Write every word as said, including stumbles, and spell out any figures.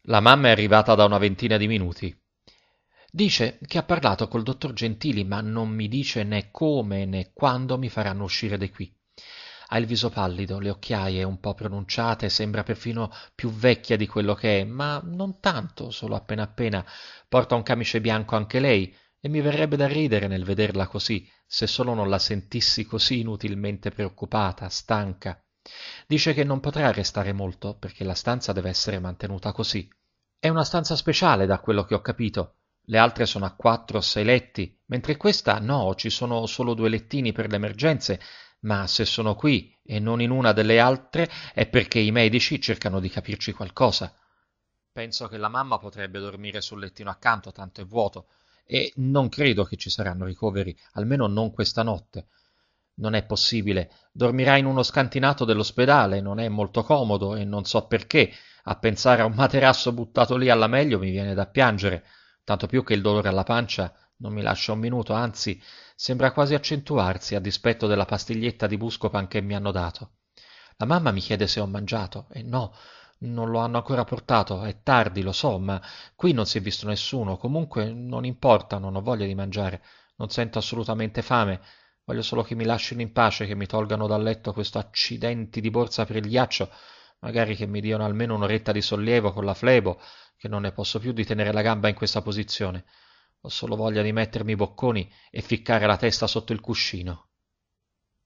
La mamma è arrivata da una ventina di minuti. Dice che ha parlato col dottor Gentili, ma non mi dice né come né quando mi faranno uscire di qui. Ha il viso pallido, le occhiaie un po' pronunciate, sembra perfino più vecchia di quello che è, ma non tanto, solo appena appena. Porta un camice bianco anche lei, e mi verrebbe da ridere nel vederla così, se solo non la sentissi così inutilmente preoccupata, stanca. Dice che non potrà restare molto, perché la stanza deve essere mantenuta così. È una stanza speciale, da quello che ho capito. Le altre sono a quattro o sei letti, mentre questa no, ci sono solo due lettini per le emergenze, ma se sono qui e non in una delle altre è perché i medici cercano di capirci qualcosa. Penso che la mamma potrebbe dormire sul lettino accanto, tanto è vuoto, e non credo che ci saranno ricoveri, almeno non questa notte. Non è possibile. Dormirà in uno scantinato dell'ospedale, non è molto comodo e non so perché. A pensare a un materasso buttato lì alla meglio mi viene da piangere, tanto più che il dolore alla pancia non mi lascia un minuto, anzi sembra quasi accentuarsi a dispetto della pastiglietta di Buscopan che mi hanno dato. La mamma mi chiede se ho mangiato e no, non lo hanno ancora portato, è tardi, lo so, ma qui non si è visto nessuno, comunque non importa, non ho voglia di mangiare, non sento assolutamente fame. Voglio solo che mi lascino in pace, che mi tolgano dal letto questo accidenti di borsa per il ghiaccio, magari che mi diano almeno un'oretta di sollievo con la flebo, che non ne posso più di tenere la gamba in questa posizione. Ho solo voglia di mettermi i bocconi e ficcare la testa sotto il cuscino.